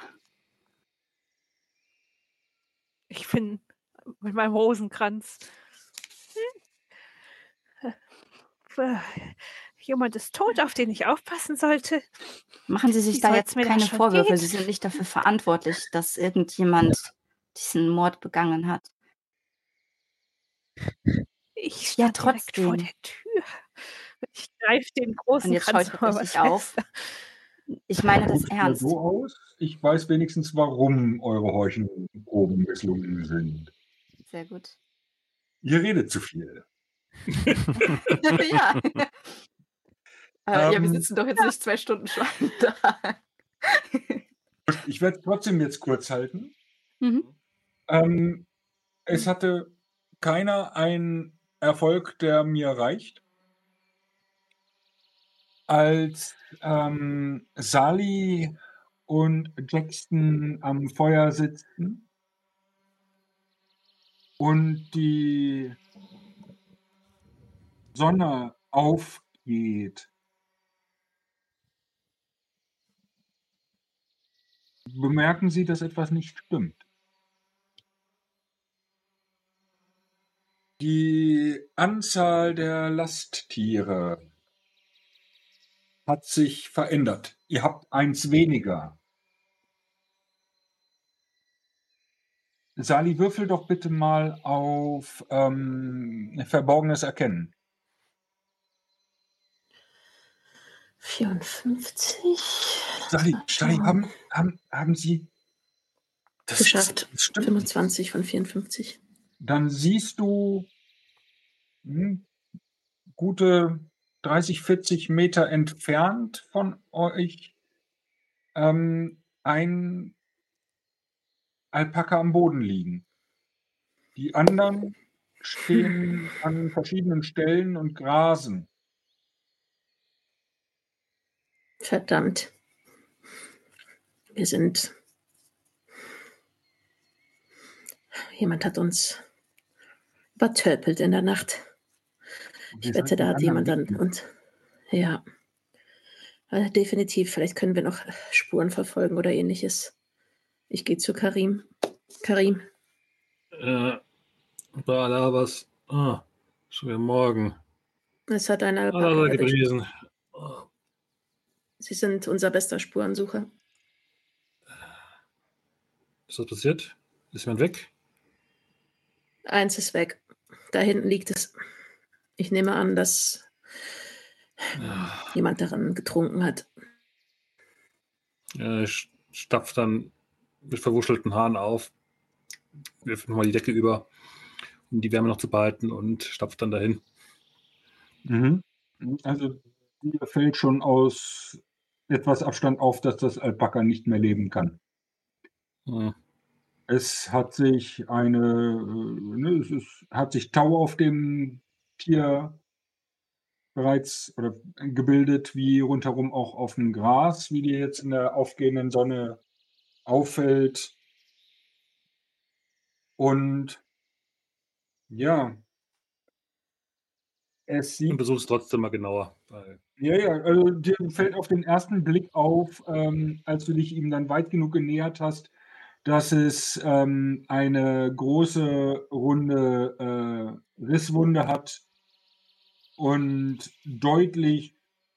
S6: Ich bin mit meinem Rosenkranz. Jemand ist tot, auf den ich aufpassen sollte.
S3: Machen Sie sich
S6: Wie
S3: da
S6: soll's
S3: jetzt
S6: mir da
S3: keine
S6: schon
S3: Vorwürfe.
S6: gehen?
S3: Sie sind nicht dafür verantwortlich, dass irgendjemand diesen Mord begangen hat.
S6: Ich
S3: Ja,
S6: stand direkt vor
S3: trotzdem.
S6: der Tür. Ich greife den
S3: Und
S6: großen
S3: jetzt schaue
S6: Kranz
S3: ich
S6: mal
S3: tatsächlich
S6: was
S3: auf.
S6: fester.
S3: Ich meine das
S1: Guckt mir
S3: ernst.
S1: so aus. Ich weiß wenigstens, warum eure Heuchenproben misslungen sind.
S3: Sehr gut.
S1: Ihr redet zu viel.
S3: Ja. Ja, wir
S1: Ähm,
S3: sitzen doch jetzt nicht 2 Stunden schon da.
S1: Ich werde es trotzdem jetzt kurz halten.
S3: Mhm.
S1: Es hatte keiner einen Erfolg, der mir reicht. Als Sally und Jackson am Feuer sitzen und die Sonne aufgeht, bemerken Sie, dass etwas nicht stimmt. Die Anzahl der Lasttiere hat sich verändert. Ihr habt eins weniger. Sali, würfel doch bitte mal auf verborgenes Erkennen.
S5: 54.
S1: Sali, haben Sie das
S5: Geschafft.
S1: stimmt.
S5: 25 von 54.
S1: Dann siehst du gute 30, 40 Meter entfernt von euch ein Alpaka am Boden liegen. Die anderen stehen an verschiedenen Stellen und grasen.
S5: Verdammt. Wir sind. Jemand hat uns übertölpelt in der Nacht. Ich wette, da hat jemand dann. Und ja. Definitiv. Vielleicht können wir noch Spuren verfolgen oder ähnliches. Ich gehe zu Karim. Karim.
S2: Da was. Schon wieder morgen.
S5: Es hat ein
S2: Da
S5: Alpaka erwischt.
S2: gewesen.
S5: Sie sind unser bester Spurensucher.
S2: Ist was passiert? Ist jemand weg?
S5: Eins ist weg. Da hinten liegt es. Ich nehme an, dass jemand daran getrunken hat.
S2: Ich stapf dann mit verwuschelten Haaren auf, wirf nochmal die Decke über, um die Wärme noch zu behalten und stapf dann dahin.
S1: Also dir fällt schon aus etwas Abstand auf, dass das Alpaka nicht mehr leben kann.
S2: Hm.
S1: Es hat sich hat sich Tau auf dem Tier bereits oder gebildet, wie rundherum auch auf dem Gras, wie dir jetzt in der aufgehenden Sonne auffällt. Und ja, es
S2: Und
S1: sieht
S2: besuche es trotzdem mal genauer. Weil,
S1: ja, also dir fällt auf den ersten Blick auf, als du dich ihm dann weit genug genähert hast, dass es, eine große, runde, Risswunde hat und deutlich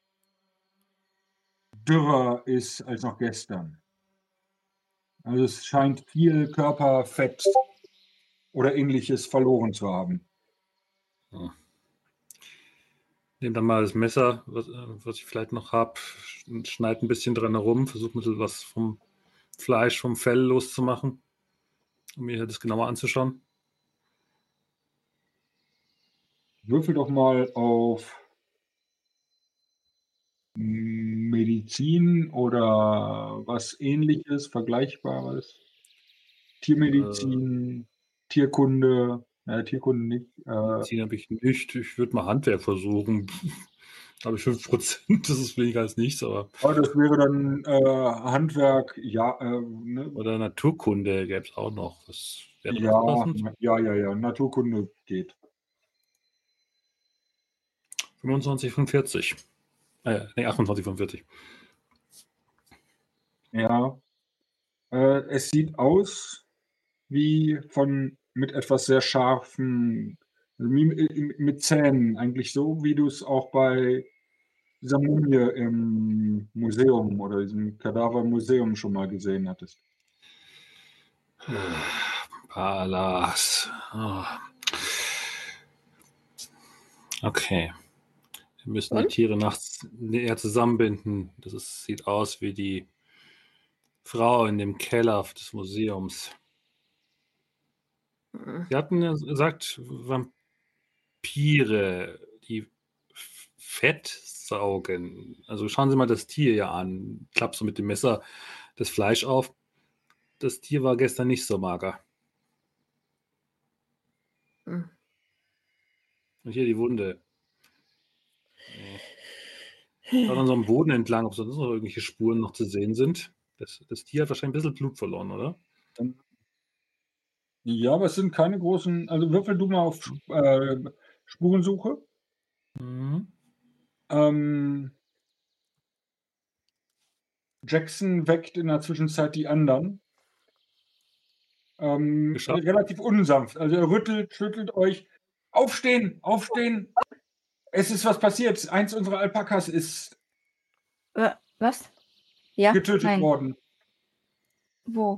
S1: dürrer ist als noch gestern. Also, es scheint viel Körperfett oder Ähnliches verloren zu haben.
S2: nehme dann mal das Messer, was ich vielleicht noch habe, schneide ein bisschen dran herum, versuche ein bisschen was vom Fleisch, vom Fell loszumachen, um mir das genauer anzuschauen.
S1: Würfel doch mal auf Medizin oder was Ähnliches, Vergleichbares. Tiermedizin, Tierkunde, Tierkunde nicht.
S2: Medizin habe ich nicht. Ich würde mal Handwerk versuchen. Da habe ich 5%, das ist weniger als nichts, aber.
S1: Das wäre dann Handwerk, ja, ne?
S2: Oder Naturkunde gäbe es auch noch. Was wäre das
S1: Ja,
S2: passend?
S1: ja, Naturkunde geht.
S2: 25 von 40. Nee, 28 von 40.
S1: Ja, es sieht aus wie mit etwas sehr scharfen, mit Zähnen, eigentlich so, wie du es auch bei dieser Mumie im Museum oder diesem Kadavermuseum schon mal gesehen hattest.
S2: Palas. Oh. Okay. Wir müssen die
S5: Und?
S2: Tiere nachts näher zusammenbinden. Sieht aus wie die Frau in dem Keller des Museums. Sie hatten ja gesagt, Vampire, die Fett saugen. Also schauen Sie mal das Tier ja an. Klappst du mit dem Messer das Fleisch auf. Das Tier war gestern nicht so mager.
S5: Hm.
S2: Und hier die Wunde. Schaut an so am Boden entlang, ob sonst noch irgendwelche Spuren noch zu sehen sind. Das Tier hat wahrscheinlich ein bisschen Blut verloren, oder?
S1: Ja, aber es sind keine großen, also würfel du mal auf Spurensuche.
S2: Mhm.
S1: Jackson weckt in der Zwischenzeit die anderen.
S2: Geschafft.
S1: Relativ unsanft. Also er schüttelt euch. Aufstehen, aufstehen. Es ist was passiert. Eins unserer Alpakas ist
S3: Was? Ja?
S1: getötet
S3: Nein.
S1: worden.
S3: Wo?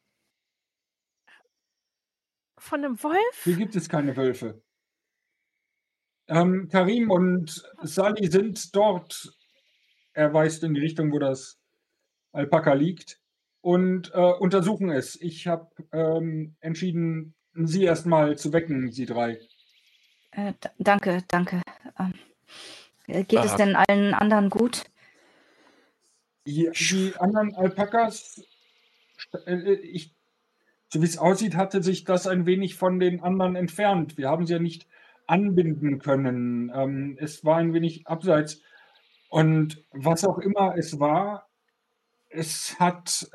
S6: Von einem Wolf?
S1: Hier gibt es keine Wölfe. Karim und Sally sind dort. Er weist in die Richtung, wo das Alpaka liegt. Und untersuchen es. Ich habe entschieden, Sie erstmal zu wecken, Sie drei.
S3: Danke. Geht es denn allen anderen gut?
S1: Die anderen Alpakas, so wie es aussieht, hatte sich das ein wenig von den anderen entfernt. Wir haben sie ja nicht anbinden können. Es war ein wenig abseits. Und was auch immer es war, es hat,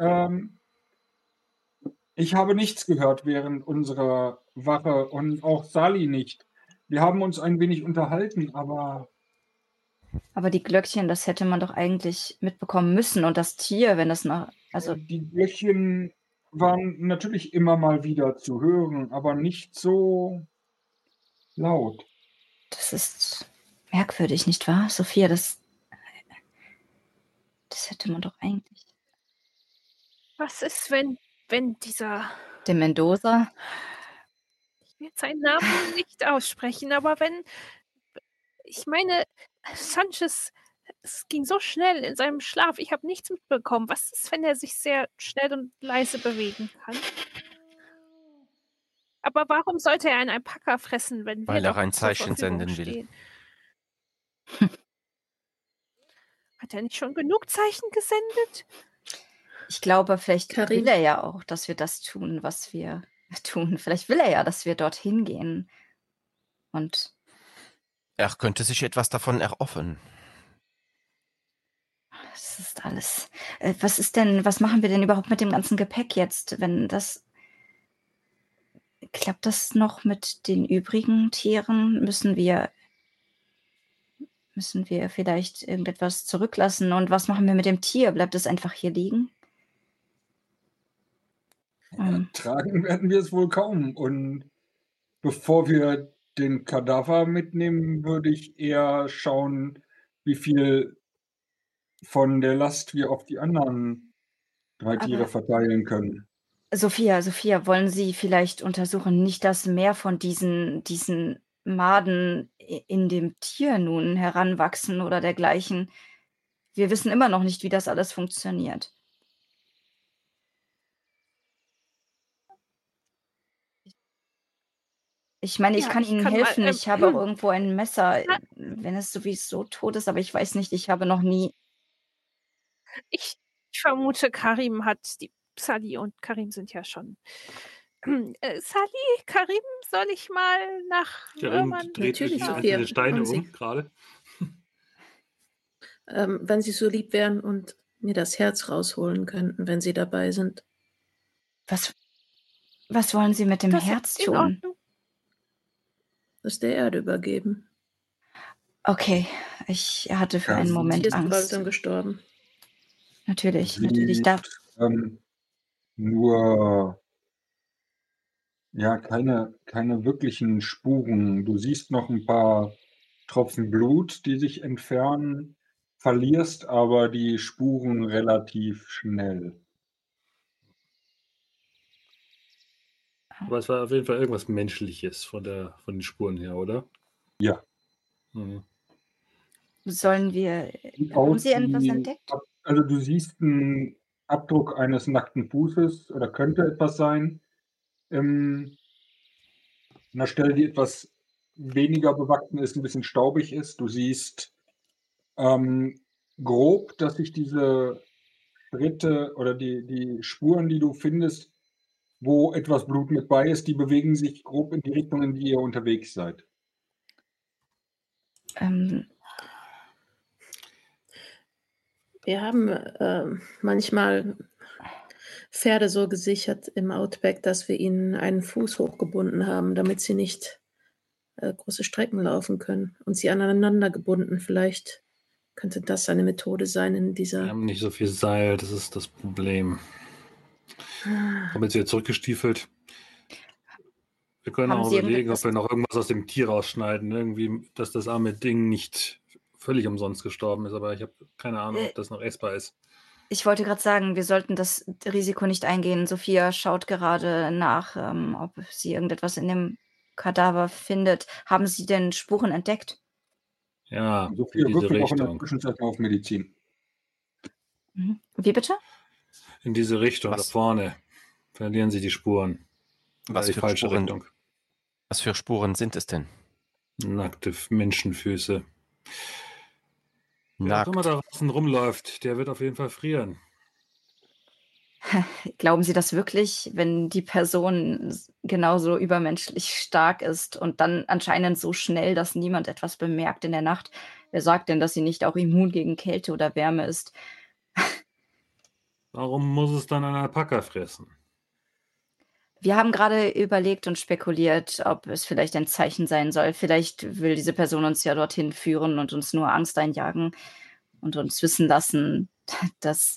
S1: ich habe nichts gehört während unserer Wache und auch Sally nicht. Wir haben uns ein wenig unterhalten, aber
S3: die Glöckchen, das hätte man doch eigentlich mitbekommen müssen. Und das Tier, wenn das noch. Also,
S1: die Glöckchen waren natürlich immer mal wieder zu hören, aber nicht so laut.
S3: das ist merkwürdig, nicht wahr? Sophia, das hätte man doch eigentlich.
S6: Was ist, wenn dieser.
S3: Der Mendoza?
S6: Ich will seinen Namen nicht aussprechen, aber wenn. Ich meine, Sanchez, es ging so schnell in seinem Schlaf. Ich habe nichts mitbekommen. Was ist, wenn er sich sehr schnell und leise bewegen kann? Aber warum sollte er einen Alpaka fressen, wenn wir
S4: Weil er
S6: doch
S4: ein
S6: zur
S4: Zeichen
S6: Verfügung
S4: senden will.
S6: stehen? Hat er nicht schon genug Zeichen gesendet?
S3: Ich glaube, vielleicht
S5: Karim?
S3: will er ja auch, dass wir das tun, was wir tun. Vielleicht will er ja, dass wir dorthin gehen. Und
S4: Er könnte sich etwas davon erhoffen.
S3: das ist alles. Was machen wir denn überhaupt mit dem ganzen Gepäck jetzt, wenn das. Klappt das noch mit den übrigen Tieren? Müssen wir vielleicht irgendetwas zurücklassen? Und was machen wir mit dem Tier? Bleibt es einfach hier liegen?
S1: Tragen werden wir es wohl kaum. Und bevor wir den Kadaver mitnehmen, würde ich eher schauen, wie viel von der Last wir auf die anderen 3 Tiere
S3: Aber
S1: verteilen können.
S3: Sophia, wollen Sie vielleicht untersuchen, nicht dass mehr von diesen Maden in dem Tier nun heranwachsen oder dergleichen? Wir wissen immer noch nicht, wie das alles funktioniert. Ich meine, ich
S6: Ja,
S3: kann
S6: ich
S3: Ihnen
S6: kann mal,
S3: helfen. Ich habe auch irgendwo ein Messer, wenn es sowieso tot ist, aber ich weiß nicht, ich habe noch nie.
S6: Ich vermute, Karim hat Sally und Karim sind ja schon. Sally, Karim, soll ich mal nach
S2: Karim
S6: Würmern
S2: dreht sich
S5: Natürlich,
S2: die
S6: schauen?
S5: Sophia.
S2: einzelnen Steine
S5: Und Sie.
S2: um, gerade.
S5: Wenn Sie so lieb wären und mir das Herz rausholen könnten, wenn Sie dabei sind.
S3: Was wollen Sie mit dem
S6: Das
S3: Herz
S6: ist in
S3: tun?
S6: Ordnung.
S5: Das der Erde übergeben.
S3: Okay, ich hatte für
S1: Ja,
S3: einen
S1: Sie-
S5: Hier
S3: Moment
S5: ist
S3: Angst.
S5: Balton gestorben.
S3: Natürlich.
S1: Sie nur ja keine wirklichen Spuren. Du siehst noch ein paar Tropfen Blut, die sich entfernen, verlierst aber die Spuren relativ schnell.
S2: Aber es war auf jeden Fall irgendwas Menschliches von den Spuren her, oder?
S1: Ja.
S2: Mhm.
S3: Sollen wir.
S1: Sieht
S3: Haben
S1: aus
S3: Sie irgendwas
S1: wie
S3: entdeckt?
S1: also, du siehst 'n Abdruck eines nackten Fußes oder könnte etwas sein, an 'ner Stelle, die etwas weniger bewachsen ist, 'n bisschen staubig ist. Du siehst, ähm, grob, dass sich diese Schritte oder die Spuren, die du findest, wo etwas Blut mit bei ist, die bewegen sich grob in die Richtung, in die ihr unterwegs seid.
S5: Wir haben manchmal Pferde so gesichert im Outback, dass wir ihnen einen Fuß hochgebunden haben, damit sie nicht große Strecken laufen können und sie aneinander gebunden. Vielleicht könnte das eine Methode sein in
S2: Wir
S5: dieser.
S2: haben nicht so viel Seil, das ist das Problem. Kommen jetzt wieder zurückgestiefelt. Wir können
S3: Haben
S2: auch
S3: Sie
S2: überlegen,
S3: irgendetwas.
S2: ob wir noch irgendwas aus dem Tier rausschneiden. Irgendwie, dass das arme Ding nicht völlig umsonst gestorben ist. Aber ich habe keine Ahnung, ob das noch essbar ist.
S3: Ich wollte gerade sagen, wir sollten das Risiko nicht eingehen. Sophia schaut gerade nach, ob sie irgendetwas in dem Kadaver findet. Haben Sie denn Spuren entdeckt?
S2: Ja, in
S1: Sophia
S2: diese
S1: würfelt auch in der
S2: Richtung.
S1: Zwischenzeit mal auf Medizin.
S3: Wie bitte?
S2: In diese Richtung, da
S4: Was-
S2: vorne. Verlieren Sie die Spuren. Oder
S4: Was
S2: die
S4: für
S2: falsche
S4: Spuren?
S2: Richtung.
S4: Was für Spuren sind es denn?
S2: Nackte Menschenfüße. Wer auch immer
S4: Nackt.
S2: da draußen rumläuft, der wird auf jeden Fall frieren.
S3: Glauben Sie das wirklich, wenn die Person genauso übermenschlich stark ist und dann anscheinend so schnell, dass niemand etwas bemerkt in der Nacht? Wer sagt denn, dass sie nicht auch immun gegen Kälte oder Wärme ist?
S2: Warum muss es dann ein Alpaka fressen?
S3: Wir haben gerade überlegt und spekuliert, ob es vielleicht ein Zeichen sein soll. Vielleicht will diese Person uns ja dorthin führen und uns nur Angst einjagen und uns wissen lassen, dass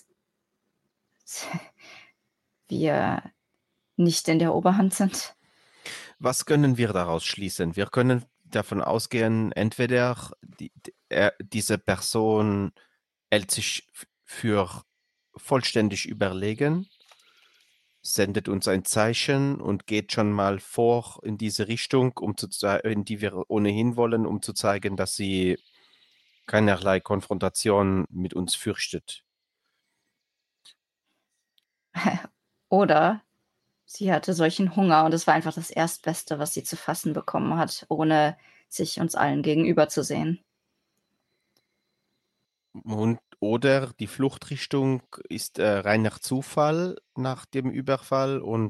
S3: wir nicht in der Oberhand sind.
S4: Was können wir daraus schließen? Wir können davon ausgehen, entweder diese Person hält sich für vollständig überlegen, sendet uns ein Zeichen und geht schon mal vor in diese Richtung, in die wir ohnehin wollen, um zu zeigen, dass sie keinerlei Konfrontation mit uns fürchtet.
S3: Oder sie hatte solchen Hunger und es war einfach das Erstbeste, was sie zu fassen bekommen hat, ohne sich uns allen gegenüber zu sehen.
S4: Oder die Fluchtrichtung ist reiner Zufall nach dem Überfall und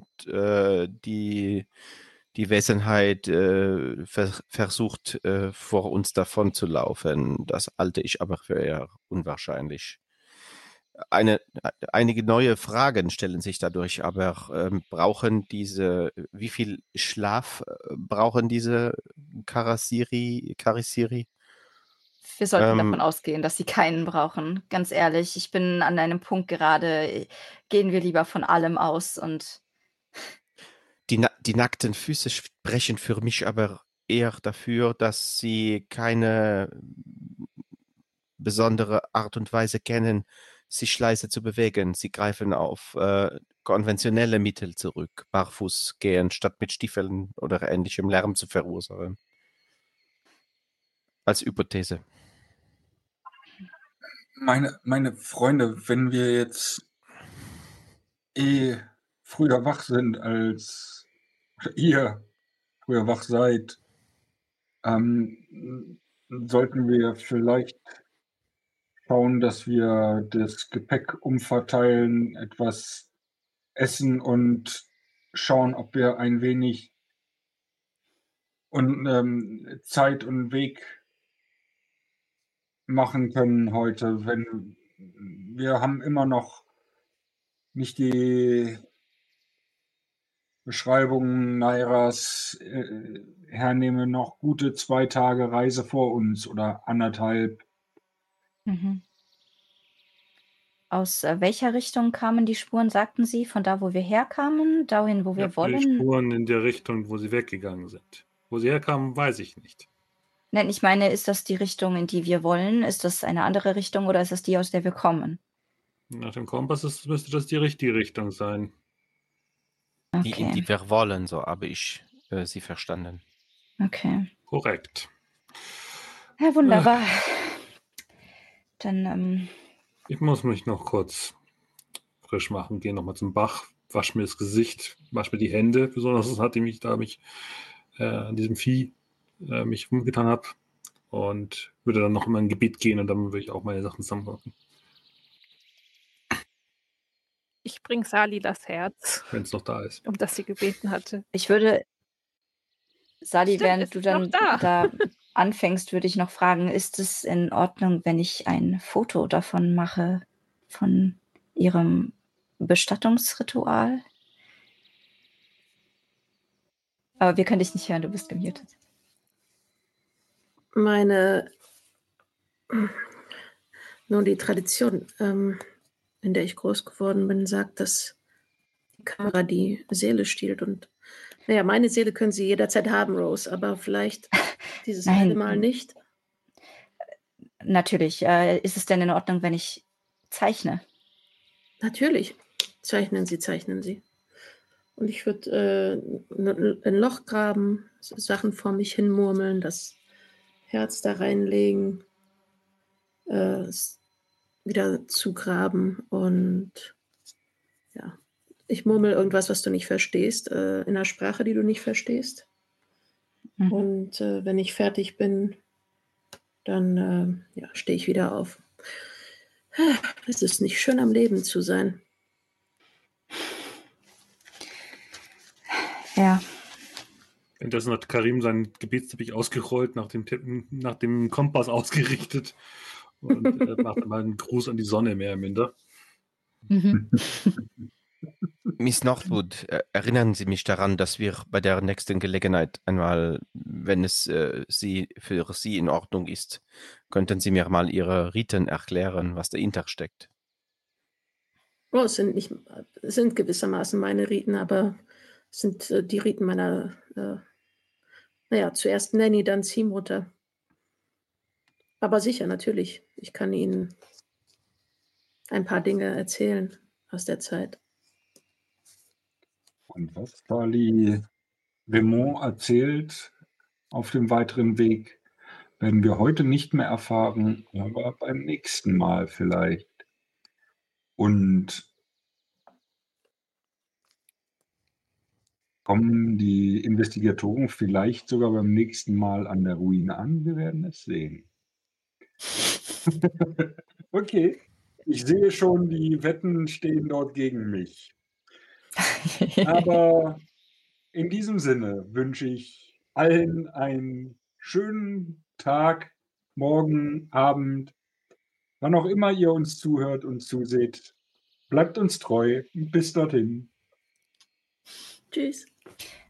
S4: die Wesenheit versucht vor uns davon zu laufen. Das halte ich aber für eher unwahrscheinlich. Einige neue Fragen stellen sich dadurch, aber wie viel Schlaf brauchen diese Karasiri?
S3: Wir sollten davon
S4: Ähm,
S3: ausgehen, dass sie keinen brauchen. Ganz ehrlich, ich bin an einem Punkt gerade, gehen wir lieber von allem aus und
S4: die nackten Füße sprechen für mich aber eher dafür, dass sie keine besondere Art und Weise kennen, sich leise zu bewegen. Sie greifen auf konventionelle Mittel zurück, barfuß gehen, statt mit Stiefeln oder ähnlichem Lärm zu verursachen. Als Hypothese.
S1: Meine Freunde, wenn wir jetzt früher wach sind, als ihr früher wach seid, sollten wir vielleicht schauen, dass wir das Gepäck umverteilen, etwas essen und schauen, ob wir ein wenig Zeit und Weg machen können heute. Wenn wir haben immer noch nicht die Beschreibung Nairas hernehme, noch gute 2 Tage Reise vor uns oder 1,5.
S3: Aus welcher Richtung kamen die Spuren, sagten Sie? Von da, wo wir herkamen, dahin, wo wir
S2: Die
S3: wollen?
S2: Spuren in der Richtung, wo sie weggegangen sind. Wo sie herkamen, weiß ich nicht.
S3: Nein, ich meine, ist das die Richtung, in die wir wollen? Ist das eine andere Richtung oder ist das die, aus der wir kommen?
S2: Nach dem Kompass müsste das die richtige Richtung sein.
S4: Die, in die wir wollen, so habe ich sie verstanden.
S3: Okay.
S2: Korrekt.
S3: Ja, wunderbar. Dann,
S2: Ich muss mich noch kurz frisch machen, gehe nochmal zum Bach, wasche mir das Gesicht, wasche mir die Hände, besonders nachdem ich mich an diesem Vieh mich rumgetan habe, und würde dann noch in mein Gebet gehen und dann würde ich auch meine Sachen zusammenpacken.
S6: Ich bringe Sali das Herz,
S2: Wenn es noch da ist.
S6: um das sie gebeten hatte.
S3: ich würde, Sali,
S6: Stimmt,
S3: während
S6: es
S3: du
S6: ist noch
S3: dann
S6: da.
S3: anfängst, würde ich noch fragen, ist es in Ordnung, wenn ich ein Foto davon mache, von Ihrem Bestattungsritual? Aber wir können dich nicht hören, du bist gemutet.
S5: Nun, die Tradition, in der ich groß geworden bin, sagt, dass die Kamera die Seele stiehlt. Und naja, meine Seele können Sie jederzeit haben, Rose, aber vielleicht dieses
S3: Nein.
S5: eine Mal nicht.
S3: Natürlich. Ist es denn in Ordnung, wenn ich zeichne?
S5: Natürlich. Zeichnen Sie. Und ich würde ein Loch graben, Sachen vor mich hin murmeln, das Herz da reinlegen, wieder zugraben und ja, ich murmel irgendwas, was du nicht verstehst, in einer Sprache, die du nicht verstehst.
S3: Mhm.
S5: Und wenn ich fertig bin, dann stehe ich wieder auf. Es ist nicht schön, am Leben zu sein.
S3: Ja.
S2: Währenddessen hat Karim seinen Gebetsteppich ausgerollt, nach dem Kompass ausgerichtet und macht mal einen Gruß an die Sonne, mehr oder minder.
S3: Mhm.
S4: Miss Northwood, erinnern Sie mich daran, dass wir bei der nächsten Gelegenheit einmal, wenn es für Sie in Ordnung ist, könnten Sie mir mal Ihre Riten erklären, was dahinter steckt.
S5: Oh, es sind gewissermaßen meine Riten, aber es sind die Riten meiner, zuerst Nanny, dann Ziehmutter. Aber sicher, natürlich. Ich kann Ihnen ein paar Dinge erzählen aus der Zeit.
S1: Und was Charlie Raymond erzählt auf dem weiteren Weg, werden wir heute nicht mehr erfahren, aber beim nächsten Mal vielleicht. Und kommen die Investigatoren vielleicht sogar beim nächsten Mal an der Ruine an? Wir werden es sehen. Okay. Ich sehe schon, die Wetten stehen dort gegen mich. Aber in diesem Sinne wünsche ich allen einen schönen Tag, morgen, Abend, wann auch immer ihr uns zuhört und zuseht. Bleibt uns treu. Bis dorthin.
S5: Tschüss.